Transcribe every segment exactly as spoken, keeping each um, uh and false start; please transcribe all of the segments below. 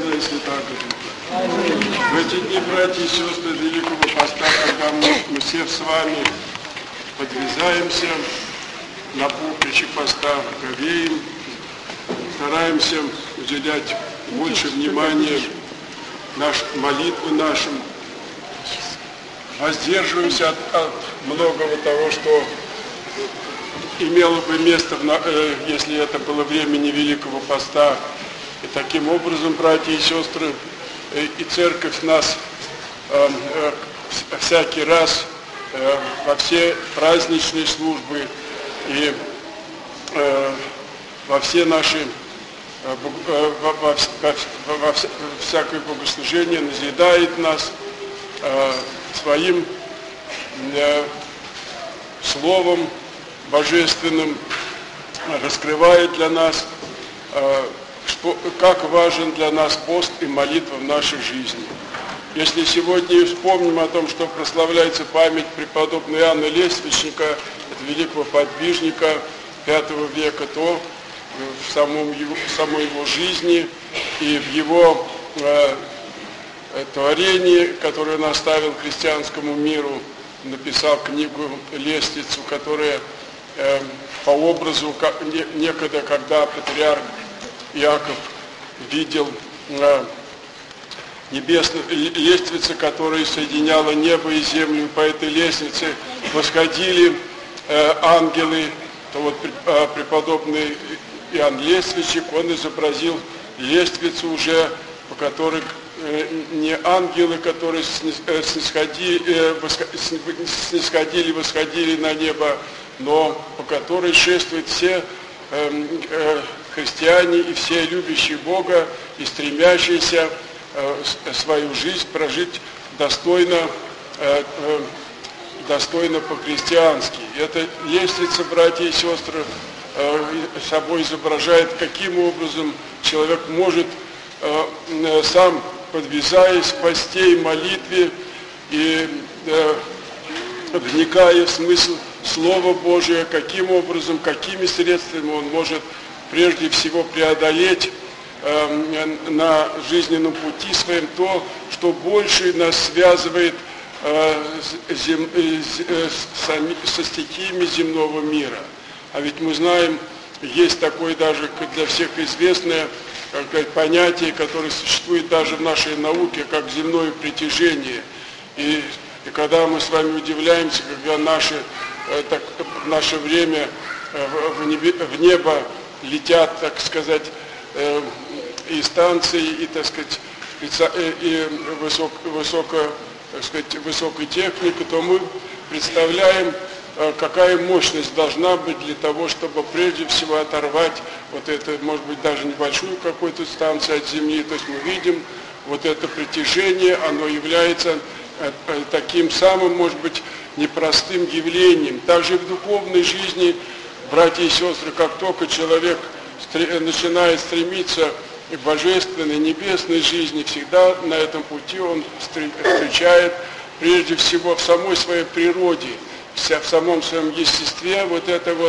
Сына и Святаго Духа. В эти дни, братья и сестры Великого Поста, когда мы, мы все с вами подвязаемся на поприще поста, говеем, стараемся уделять больше внимания наш, молитвы нашим, воздерживаемся от, от многого того, что имело бы место, в, э, если это было времени Великого Поста. И таким образом, братья и сестры, э, и церковь нас э, э, всякий раз э, во все праздничные службы и э, во все наши э, э, во, во, во, во всякое богослужение назидает нас э, своим э, словом божественным, раскрывает для нас, э, что, как важен для нас пост и молитва в нашей жизни. Если сегодня вспомним о том, что прославляется память преподобного Иоанна Лествичника, это великого подвижника пятого века, то в, самом его, в самой его жизни и в его э, творении, которое он оставил христианскому миру, написал книгу «Лестницу», которая э, по образу, как, не, некогда, когда патриарх Иаков видел э, небесную лестницу, которая соединяла небо и землю, по этой лестнице восходили э, ангелы, то вот э, преподобный Иоанн Лествичник, он изобразил лестницу уже, по которой не ангелы, которые снисходили, снисходили, восходили на небо, но по которой шествуют все христиане и все любящие Бога и стремящиеся свою жизнь прожить достойно, достойно по-христиански. Эта лестница, братья и сестры, собой изображает, каким образом человек может сам, подвязаясь в посте и молитве и э, вникая в смысл Слова Божия, каким образом, какими средствами он может прежде всего преодолеть э, на жизненном пути своем то, что больше нас связывает э, зем, э, с, со стихиями земного мира. А ведь мы знаем, есть такое даже для всех известное понятие, которое существует даже в нашей науке, как земное притяжение. И, и когда мы с вами удивляемся, когда наше, так, в наше время в, небе, в небо летят, так сказать, и станции, и, так сказать, и высок, высоко, так сказать, высокой техники, то мы представляем, какая мощность должна быть для того, чтобы прежде всего оторвать вот это, может быть, даже небольшую какую-то станцию от Земли. То есть мы видим вот это притяжение, оно является таким самым, может быть, непростым явлением. Также в духовной жизни, братья и сестры, как только человек начинает стремиться к божественной, небесной жизни, всегда на этом пути он встречает прежде всего в самой своей природе, в самом своем естестве вот это вот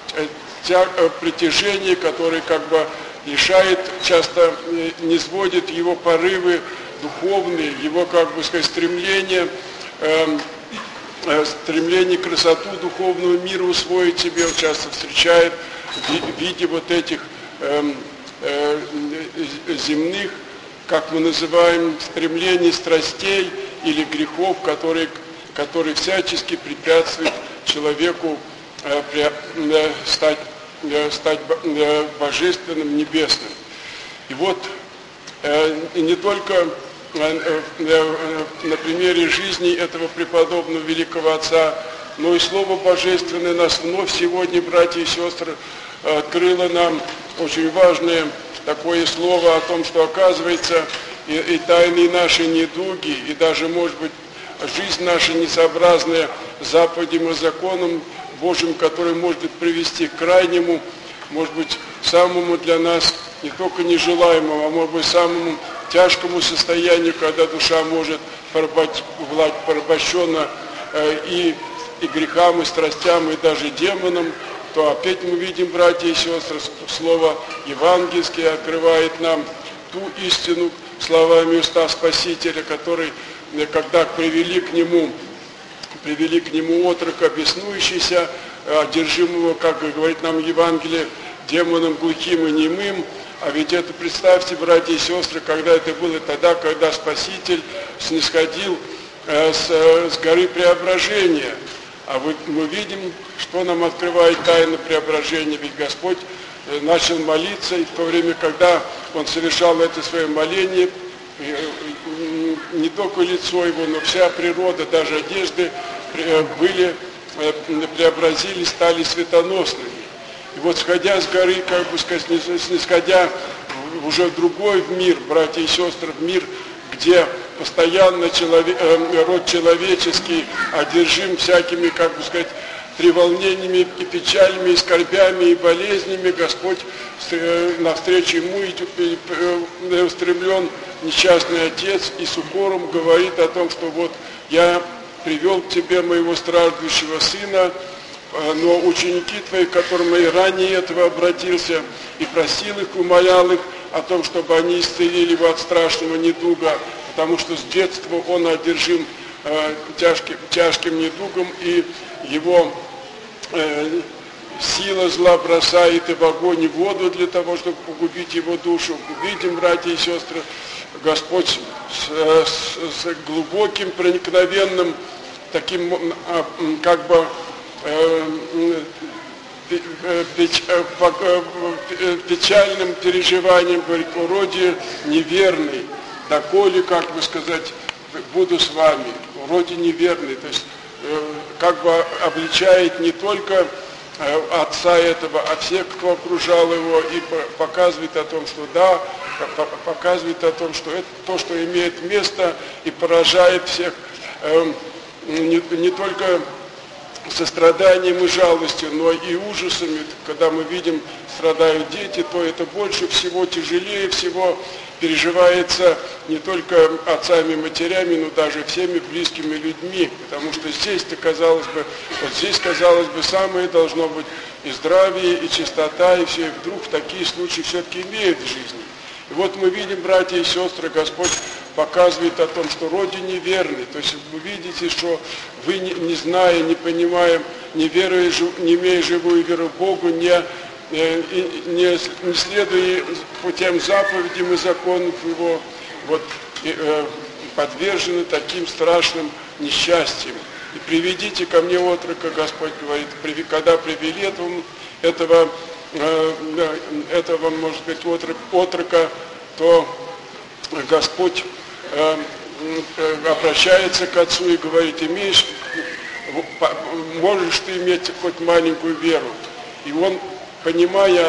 притяжение, которое как бы лишает, часто не сводит его порывы духовные, его, как бы сказать, стремление, э, стремление красоту духовного мира усвоить себе, он часто встречает в виде вот этих э, э, земных, как мы называем, стремлений страстей или грехов, которые который всячески препятствует человеку э, при, э, стать, э, стать э, божественным, небесным. И вот э, не только э, э, на примере жизни этого преподобного великого отца, но и Слово Божественное нас вновь сегодня, братья и сестры, открыло нам очень важное такое слово о том, что, оказывается, и, и тайные наши недуги, и даже, может быть, жизнь наша несообразная заповедям и законам Божьим, который может привести к крайнему, может быть, самому для нас не только нежелаемому, а может быть, самому тяжкому состоянию, когда душа может быть порабощена э, и, и грехам, и страстям, и даже демонам, то опять мы видим, братья и сестры, слово евангельское открывает нам ту истину, словами уста Спасителя, который, когда привели к нему, привели к нему отрока, беснующийся, одержимого, как говорит нам Евангелие, демоном глухим и немым. А ведь это, представьте, братья и сестры, когда это было тогда, когда Спаситель снисходил э, с, с горы Преображения. А вы, мы видим, что нам открывает тайна Преображения, ведь Господь э, начал молиться, и в то время, когда Он совершал это свое моление, э, э, не только лицо Его, но вся природа, даже одежды э, были, э, преобразились, стали светоносными. И вот, сходя с горы, как бы сказать, снисходя уже в другой мир, братья и сестры, в мир, где постоянно человек, э, род человеческий одержим всякими, как бы сказать, треволнениями и печалями, и скорбями, и болезнями, Господь э, навстречу ему э, устремлен несчастный отец, и с укором говорит о том, что вот я привел к тебе моего страждущего сына, но ученики твои, к которым я ранее этого обратился, и просил их, умолял их о том, чтобы они исцелили его от страшного недуга, потому что с детства он одержим э, тяжким, тяжким недугом, и его э, сила зла бросает и в огонь, и в воду для того, чтобы погубить его душу. Видим, братья и сестры, Господь с, с, с глубоким, проникновенным, таким, как бы, печальным переживанием, говорит, уроде неверный, доколе, как бы сказать, буду с вами, уроде неверный, то есть как бы обличает не только отца этого, а всех, кто окружал его, и показывает о том, что да, показывает о том, что это то, что имеет место, и поражает всех не, не только состраданием и жалостью, но и ужасами. Когда мы видим, страдают дети, то это больше всего, тяжелее всего переживается не только отцами и матерями, но даже всеми близкими людьми, потому что здесь-то, казалось бы, вот здесь, казалось бы, самое должно быть и здравие, и чистота, и все, и вдруг в такие случаи все-таки имеют в жизни. И вот мы видим, братья и сестры, Господь показывает о том, что родине верны. То есть вы видите, что вы, не, не зная, не понимая, не веруя, не имея живую веру в Богу, не, не, не следуя путям заповедям и законов Его, вот, и, э, подвержены таким страшным несчастьям. И приведите ко мне отрока, Господь говорит, когда привели этого, этого этого, может быть, отрок, отрока, то Господь э, обращается к отцу и говорит, имеешь, можешь ты иметь хоть маленькую веру. И он, понимая,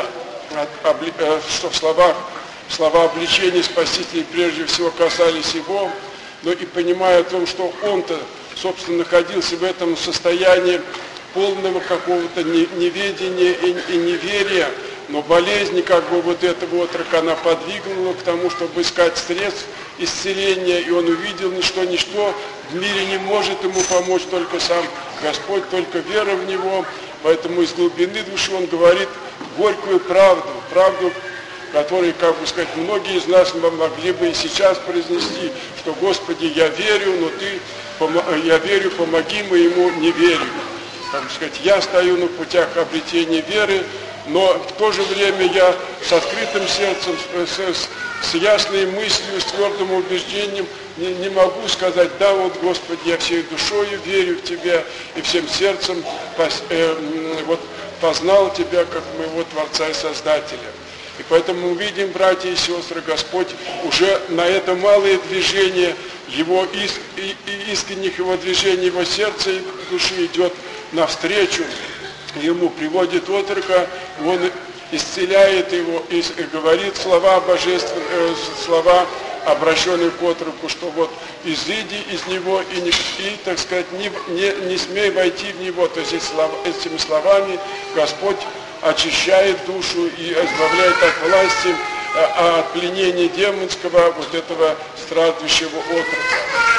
что в словах, слова обличения Спасителя прежде всего касались его, но и понимая о том, что он-то, собственно, находился в этом состоянии полного какого-то неведения и, и неверия, но болезнь, как бы вот этого отрока, она подвигнула к тому, чтобы искать средств исцеления, и он увидел, что ничто в мире не может ему помочь, только сам Господь, только вера в Него. Поэтому из глубины души он говорит горькую правду, правду, которую, как бы сказать, многие из нас могли бы и сейчас произнести, что, Господи, я верю, но Ты, я верю, помоги моему неверию. Как сказать, я стою на путях обретения веры, но в то же время я с открытым сердцем, с, с, с ясной мыслью, с твердым убеждением не, не могу сказать, да, вот, Господи, я всей душою верю в Тебя и всем сердцем пос, э, вот, познал Тебя как моего Творца и Создателя. И поэтому мы видим, братья и сестры, Господь уже на это малое движение его иск, и, и искренних его движений, его сердца и души идет навстречу ему, приводит отрока, он исцеляет его и говорит слова божественные, слова, обращенные к отроку, что вот изыди из него и, не, и так сказать, не, не, не смей войти в него. То есть этими словами Господь очищает душу и избавляет от власти, от пленения демонского, вот этого страждущего отрока.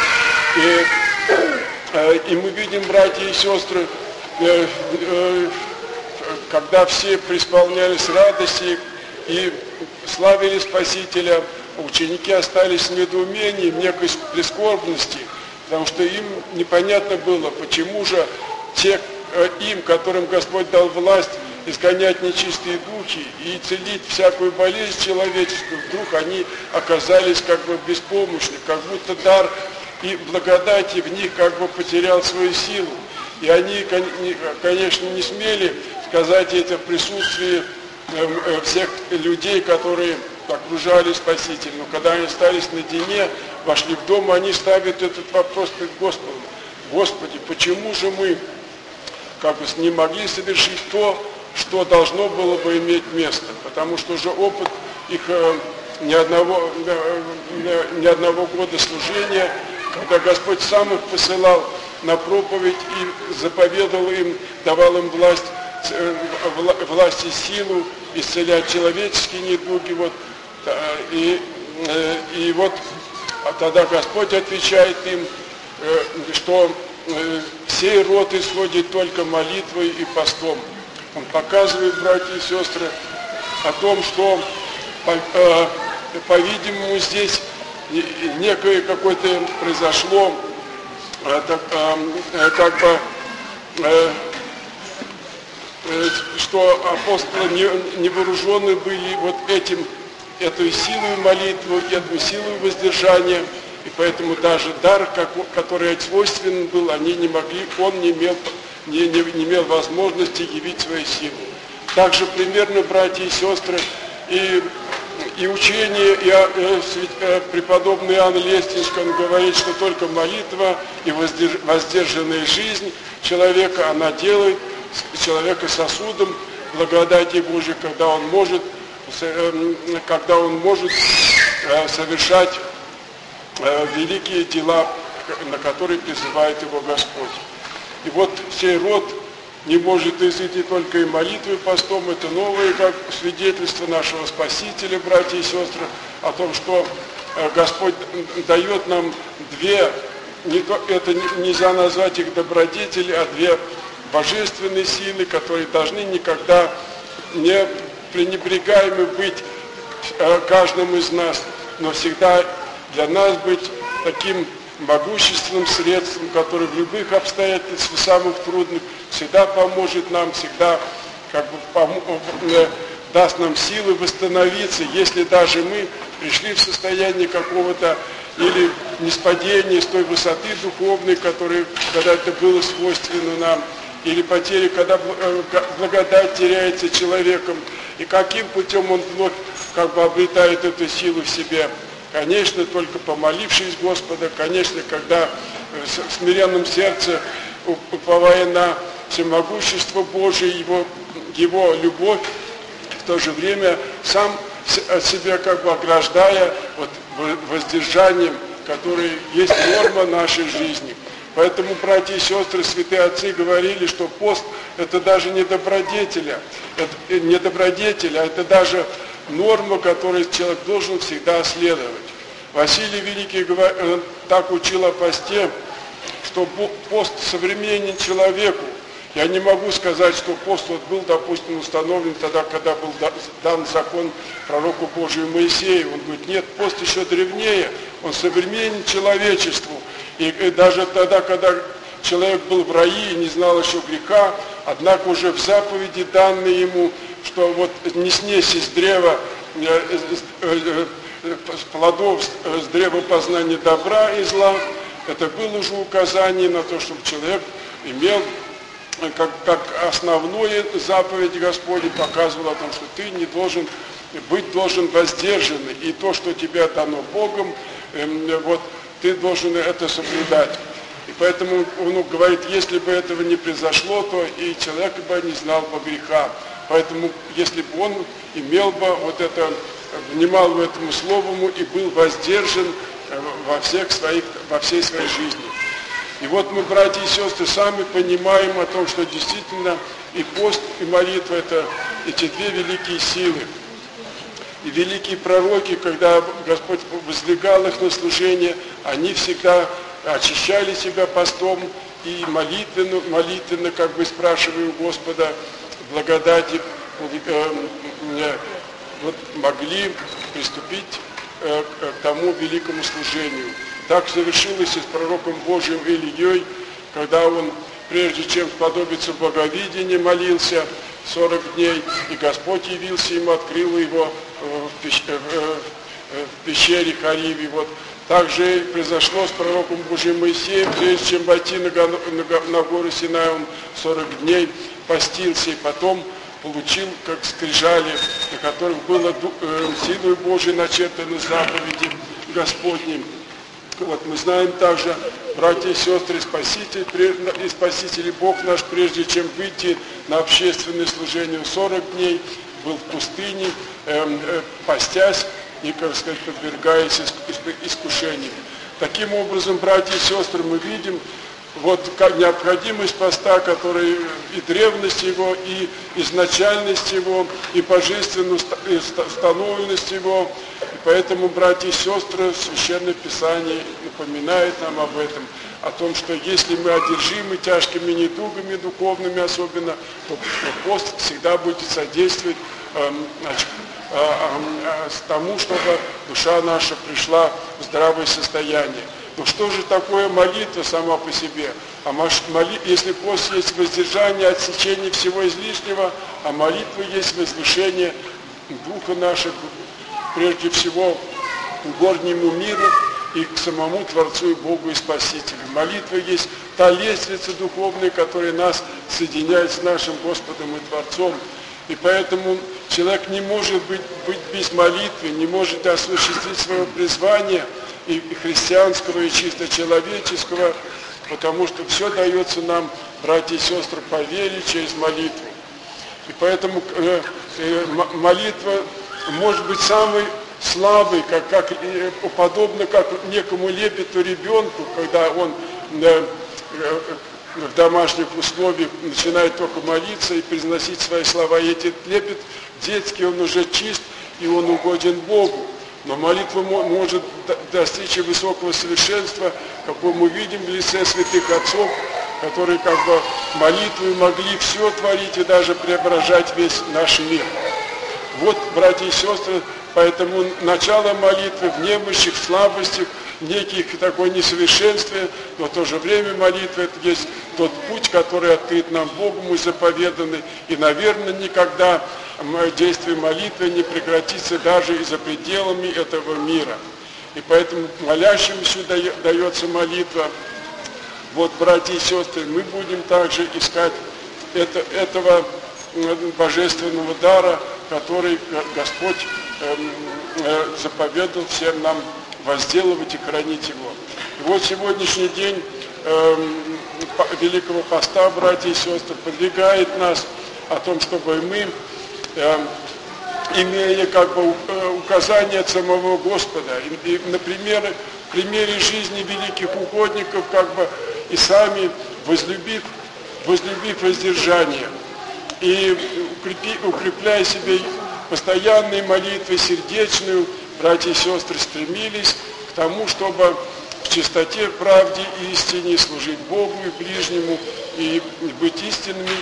И, и мы видим, братья и сестры, когда все преисполнялись радости и славили Спасителя, ученики остались в недоумении, в некой прискорбности, потому что им непонятно было, почему же те, им, которым Господь дал власть изгонять нечистые духи и целить всякую болезнь человеческую, вдруг они оказались как бы беспомощны, как будто дар и благодати в них как бы потерял свою силу. И они, конечно, не смели сказать это в присутствии всех людей, которые окружали Спасителя. Но когда они остались наедине, вошли в дом, они ставят этот вопрос перед Господом. Господи, почему же мы как бы не могли совершить то, что должно было бы иметь место? Потому что уже опыт их ни одного, ни одного года служения, когда Господь сам их посылал на проповедь и заповедовал им, давал им власть, власть и силу исцелять человеческие недуги. Вот, и, и вот тогда Господь отвечает им, что сей род исходит только молитвой и постом. Он показывает, братья и сестры, о том, что, по-видимому, здесь некое какое-то произошло, как бы, что апостолы невооружены были вот этим, этой силой молитвы, этой силой воздержания, и поэтому даже дар, который свойственен был, они не могли, он не имел, не, не, не имел возможности явить свою силу. Также примерно, братья и сестры, и, и учение, и, и преподобный Иоанн Лестинский, он говорит, что только молитва и воздерж, воздержанная жизнь человека, она делает человека сосудом благодати Божией, когда он может, когда он может совершать великие дела, на которые призывает его Господь. И вот сей род не может изойти только и молитвой, и постом. Это новое как свидетельство нашего Спасителя, братья и сестры, о том, что Господь дает нам две, не то, это нельзя назвать их добродетели, а две божественные силы, которые должны никогда не пренебрегаемы быть каждым из нас, но всегда для нас быть таким могущественным средством, которое в любых обстоятельствах, самых трудных, всегда поможет нам, всегда как бы пом- даст нам силы восстановиться, если даже мы пришли в состояние какого-то или ниспадения с той высоты духовной, которая когда-то было свойственно нам, или потери, когда благодать теряется человеком, и каким путем он вновь как бы обретает эту силу в себе. Конечно, только помолившись Господа, конечно, когда в смиренном сердце, уповая на всемогущество Божие, Его, Его любовь, в то же время сам себя как бы ограждая вот, воздержанием, которое есть норма нашей жизни. Поэтому, братья и сестры, святые отцы говорили, что пост – это даже не добродетель, это не добродетель, а это даже норма, которую человек должен всегда следовать. Василий Великий так учил о посте, что пост современен человеку. Я не могу сказать, что пост вот был, допустим, установлен тогда, когда был дан закон пророку Божию Моисею. Он говорит, нет, пост еще древнее, он современен человечеству. И даже тогда, когда человек был в раю и не знал еще греха, однако уже в заповеди данные ему, что вот не снеси с древа, с плодов с древа познания добра и зла, это было уже указание на то, чтобы человек имел, как, как основное заповедь Господня показывала о том, что ты не должен быть должен воздержанный, и то, что тебе дано Богом, вот, ты должен это соблюдать. И поэтому он говорит, если бы этого не произошло, то и человек бы не знал бы греха. Поэтому, если бы он имел бы вот это, внимал бы этому слову и был воздержан во, всех своих, во всей своей жизни. И вот мы, братья и сестры, сами понимаем о том, что действительно и пост, и молитва – это эти две великие силы. И великие пророки, когда Господь возлегал их на служение, они всегда очищали себя постом и молитвенно, молитвенно как бы спрашивая у Господа благодати, вот, могли приступить э, к тому великому служению. Так совершилось и с пророком Божьим Илией, когда он, прежде чем сподобиться боговидения, молился сорок дней, и Господь явился ему, открыл его в, пещ... в пещере Хариве. Вот. Также произошло с пророком Божьим Моисеем, прежде чем войти на, го... на гору Синай, он сорок дней постился, и потом получил, как скрижали, на которых было э, силой Божией начертаны заповеди Господни. Вот мы знаем также, братья и сестры, Спаситель, и Спаситель и Бог наш, прежде чем выйти на общественное служение сорок дней, был в пустыне, э, э, постясь и, как сказать, подвергаясь искушениям. Таким образом, братья и сестры, мы видим вот как необходимость поста, который и древность его, и изначальность его, и божественную установленность его. И поэтому, братья и сестры, Священное Писание напоминает нам об этом, о том, что если мы одержимы тяжкими недугами духовными особенно, то пост всегда будет содействовать э, значит, э, э, тому, чтобы душа наша пришла в здравое состояние. Но что же такое молитва сама по себе? А моли... Если пост есть воздержание, отсечение всего излишнего, а молитва есть возвышение духа нашего, прежде всего к горнему миру и к самому Творцу и Богу и Спасителю. Молитва есть та лестница духовная, которая нас соединяет с нашим Господом и Творцом. И поэтому человек не может быть, быть без молитвы, не может осуществить свое призвание, и христианского, и чисто человеческого, потому что все дается нам, братья и сестры, по вере через молитву. И поэтому э, э, молитва может быть самой слабой, как, как, э, подобно как некому лепету ребенку, когда он э, э, в домашних условиях начинает только молиться и произносить свои слова. И этот лепет детский, он уже чист, и он угоден Богу. Но молитва может достичь высокого совершенства, какое мы видим в лице святых отцов, которые как бы молитвой могли все творить и даже преображать весь наш мир. Вот, братья и сестры, поэтому начало молитвы в немощах, в слабостях, в неких такой несовершенстве, но в то же время молитва это есть тот путь, который открыт нам Богом и заповеданный, и, наверное, никогда действие молитвы не прекратится даже и за пределами этого мира. И поэтому молящимся дается молитва. Вот, братья и сестры, мы будем также искать это, этого божественного дара, который Господь э, э, заповедал всем нам возделывать и хранить его. И вот сегодняшний день э, Великого Поста, братья и сестры, подвигает нас о том, чтобы мы, э, имея как бы указания от самого Господа, и, и на примере, примере жизни великих угодников, как бы и сами возлюбив, возлюбив воздержание, и укрепи, укрепляя себе постоянной молитвой сердечную, братья и сестры стремились к тому, чтобы в чистоте, правде и истине служить Богу и ближнему, и быть истинными,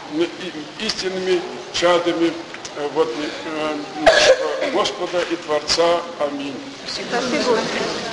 истинными чадами вот, Господа и Творца. Аминь.